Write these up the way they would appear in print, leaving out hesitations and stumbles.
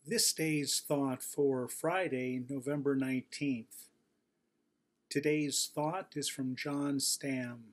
This day's thought for Friday, November 19th. Today's thought is from John Stam.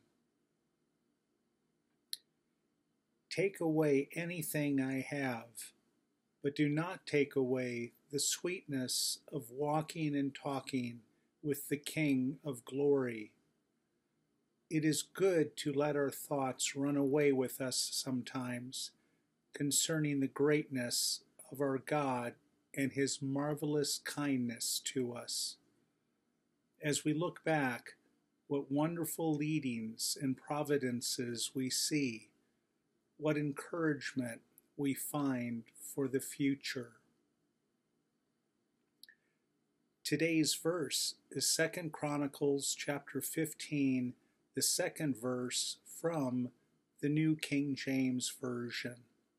Take away anything I have, but do not take away the sweetness of walking and talking with the King of Glory. It is good to let our thoughts run away with us sometimes concerning the greatness of our God and His marvelous kindness to us. As we look back, what wonderful leadings and providences we see, what encouragement we find for the future. Today's verse is 2 Chronicles chapter 15, the second verse from the New King James Version.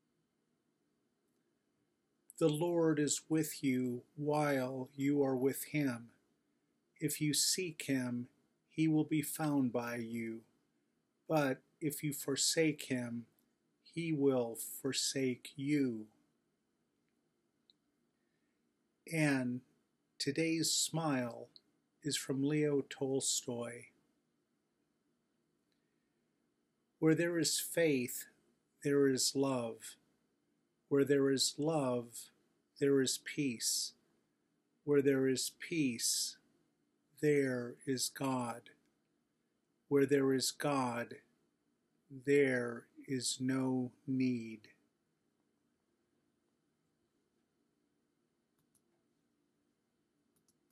The Lord is with you while you are with him. If you seek him, he will be found by you. But if you forsake him, he will forsake you. And today's smile is from Leo Tolstoy. Where there is faith, there is love. Where there is love, there is peace. Where there is peace, there is God. Where there is God, there is no need.